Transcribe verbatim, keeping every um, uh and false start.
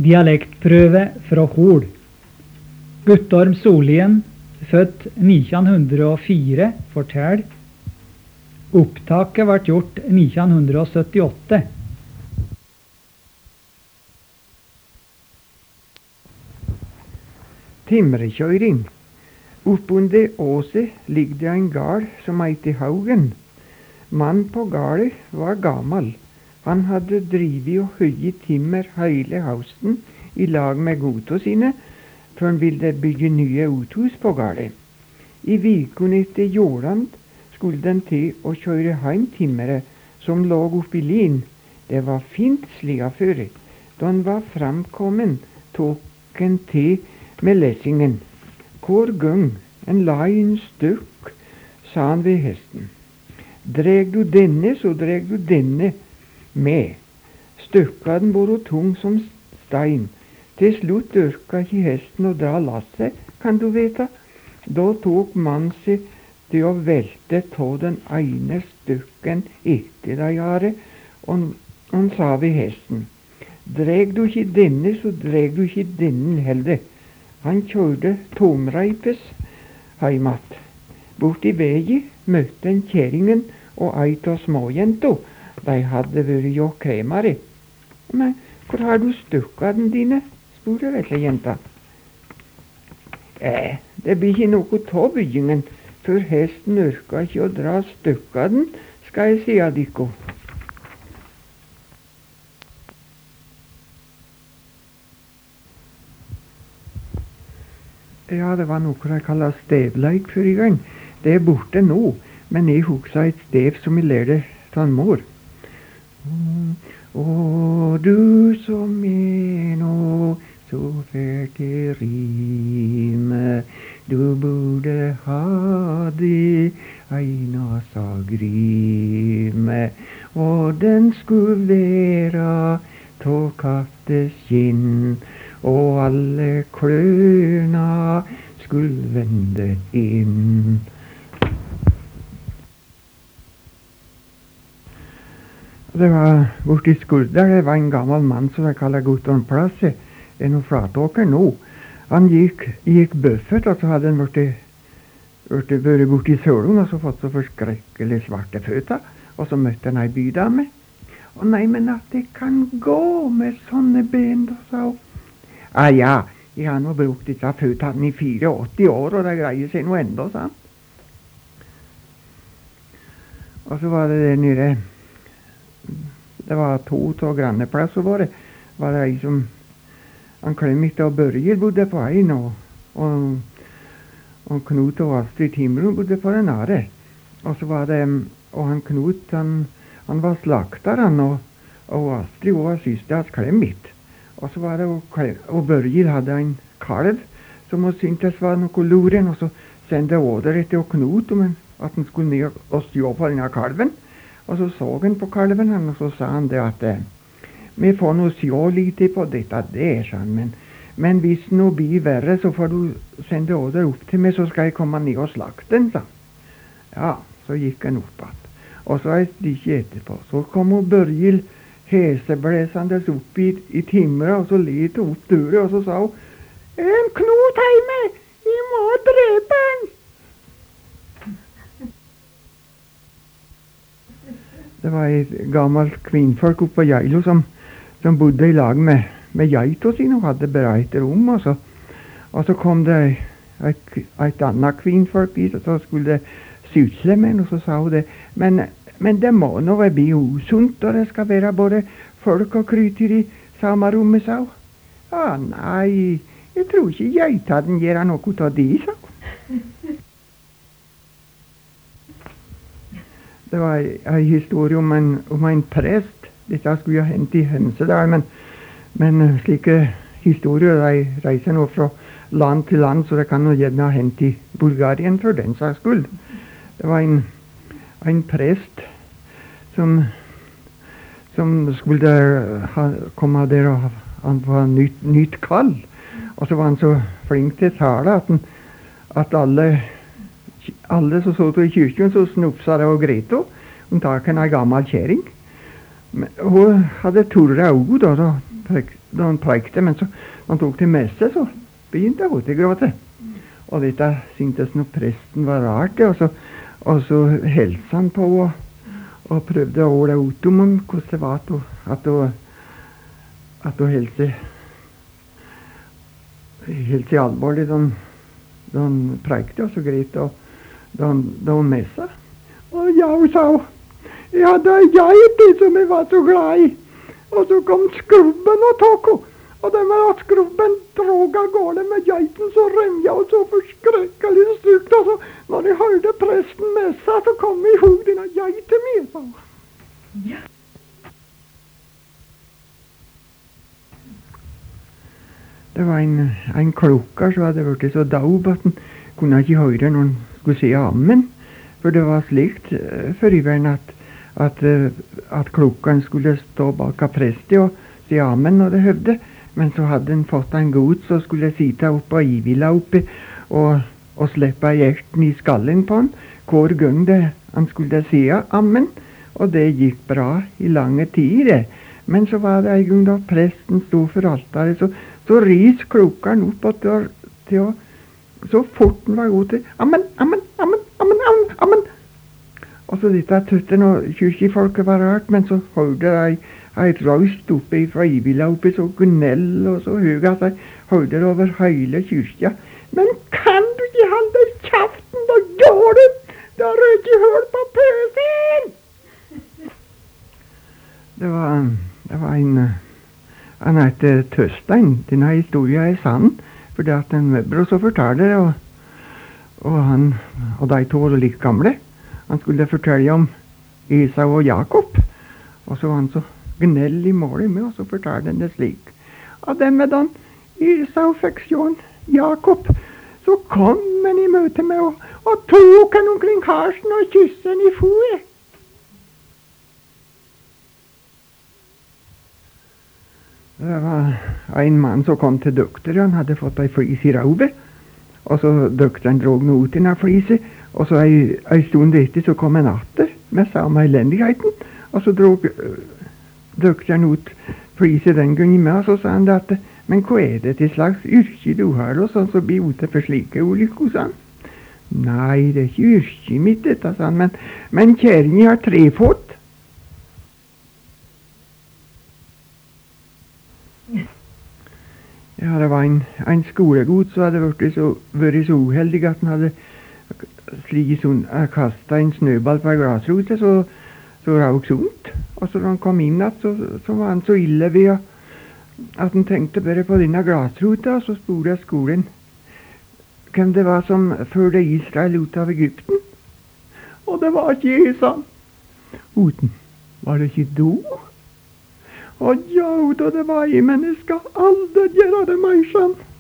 Dialektprøve fra Hol. Guttorm Solien, født nitten hundre og fire, fortell. Opptaket ble gjort nitten hundre og syttiåtte. Timrekjøring. Oppunder åset ligger det en gard som heter Haugen. Mannen på gardet var gammel. Han hadde drivet og høyet timmer hele høsten i lag med godta sine, før han ville bygge nye uthus på gardet. I viken etter jordland skulle den til å kjøre hjem timmeret som lå oppi lin. Det var fint slia før. Da han var framkommen, tok han til med lesingen. Hver gang en la en stykk, sa han ved hesten. Dreg du denne, så dreg du denne med. Stykka den var tung som stein. Til slutt orka ikke hesten å dra lasset, kan du vite. Da tok mannen seg til å velte ta den ene stykken etter det gjerde, og han sa ved hesten. Dreg du ikke denne, så dreg du ikke denne heller. Han kjørte tomreipes heim att. Borti vegi møtte en kjerringen og ei av småjenta. De hadde vært jo kremere. Men hvor har du stykka den dine? Spurte vesle jenta. Eh, det blir ikke noe av byggingen, for hesten orka ikke å dra stykka den, skal jeg si av dykko. Ja, det var noe jeg kaller stevleik før i gang. Det er borte nå, men jeg husker et stev som jeg lærte av mor. Å, du som er nå så fælt i rime, du burde ha det eina sagrime, og den skulle være tå katteskinn, og alle kløna skulle vende inn. Det var borti Skulder, det var en gammel mann som jeg kaller Guttorm Plasse, en av flatåker nå. Han gikk, gikk bøffet, og så hadde han vært borti Sølund, og så fått så forskrekkelig svarte føtter, og så møtte han ei bydame. Å nei, men at det kan gå med sånne ben, da, sa hun. Ah, ja, jeg har nå brukt disse føttene i åttifire år, og det greier seg nå enda, sa han. Og så var det der nede. Det var to av granneplasser våre. Var det ei som han Klemmit og Børje bodde på en, og, og, og Knut og Astrid Timrud bodde på den andre. Og så var det, og han Knut, han, han var slakter, han, og, og Astrid var søster hans Klemmit. Og så var det, og, og Børje hadde en kalv som hun syntes var noe luren, og så sendte åder etter Knut om at han skulle ned og stå på denne kalven. Og så så han på kalven, og så sa han det at eh, vi får nå se lite på dette der, sa han, men, men hvis det nå blir verre, så får du sende åder opp til meg, så skal jeg komme ned og slakte den, sa han. Ja, så gikk han opp igjen. Og så et stykke etterpå, så kom hun Børjil heseblesende opp i, i timra, og så let hun opp døra, og så sa hun, en Knut heime, jeg må drepe han! Det var et gammelt kvinnfolk oppe på Geilo som, som bodde i lag med, med geita sine og hadde bare et rom. Og så, og så kom det et, et annet kvinnfolk dit, og så skulle det sysle med henne, og så sa hun det. Men, men det må nå bli usunt, og det skal være både folk og kryter i samme rommet, sa hun. Ja, nei, jeg tror ikke geita den gjør noe av det, sa hun. Det var en historie om en, om en prest. Dette skulle jo hendt i Hemsedal, men, men slike historier de reiser nå fra land til land, så det kan jo gjerne ha hendt i Bulgarien for den saks skyld. Det var en, en prest som, som skulle ha, komme der, og han var nytt, nytt kall. Og så var han så flink til å tale at, han, at alle Alle som så i kyrkjen, så snupsa det og greit henne. Hun tok en gammel kjerring. Hun hadde torre ord, og så da han prekte, men så da han tok til messe, så begynte hun til å gråte. Og dette syntes nå presten var rart, det, og så, og så helste han på og, og prøvde å åle ut om hvordan det var at hun, at hun, at hun helt seg helt seg alvorlig da han, da han prekte, og så greit da, da, han, da hun messa. Og ja, hun sa hun, jeg hadde ei geit som jeg var så glad i. Og så kom skrubben og tok henne. Og den var at skrubben drog av gårde med geiten, så remja og så forskrekkelig stygt. Og så når jeg hørte presten messa, så kom jeg i hug denne geiten min, sa hun. Ja. Det var en, en klokker som hadde vært så daub at han kunne ikke høre når han skulle si amen. For det var slikt uh, for iveren at At, uh, at klokkeren skulle stå bak av prestet og si amen når det høvde. Men så hadde han fått en god som skulle sitte oppe og ivila oppi og, og slippe hjerten i skallen på han hver gang det, han skulle si amen. Og det gikk bra i lange tider. Men så var det en gang da presten sto for altaret, så, så ris klokkeren opp og til, til å så fort han var god til amen, amen, amen, amen, amen, amen. Og så dette tøtten og kyrkjefolket var rart, men så hørte jeg ei røst oppe fra ivila oppe så gnell og så høy at jeg hørte det over hele kyrkja. Men kan du ikke holde kjeften, da gjør du! Da har du ikke hørt på pøsen! Det var, det var en, han heter Tøstein. Denne historien er sann, fordi at en møbber og så fortalte det, og, og han, og de to var litt gamle. Han skulle fortelle om Esau og Jakob, og så var han så gnell i målet med, og så fortalte han det slik. Og det med den Esau fikk sjån Jakob, så kom han i møte med og, og tok han omkring halsen og kysset han i foret. Det var en mann som kom til doktor, han hadde fått ei flis i rauvet, og så doktoren drog noe ut i denne fliset. Og så ei, ei stund etter så kom en atter med samme elendigheten. Og så drog øh, doktoren ut fliset den gangen med, og så sa han det at men hva er det til slags yrke du har, og sånn som blir ute for slike ulykker, sa han. Nei, det er ikke yrket mitt dette, sa han, men, men kjæringen har tre fot. Ja, det var en, en skolegod som hadde vært så, vært så uheldig at han hadde slik sånn, kastet en snøball på en grasrote, så, så rauk sunt. Og så når han kom inn at, så, så var han så ille ved at han tenkte bare på denne grasrota, og så spurte skolen hvem det var som førte Israel ut av Egypten. Og det var ikke jeg, sa han. Uten, var det ikke du? Og ja, da det var jeg, men jeg skal aldri gjøre det meg, sa han.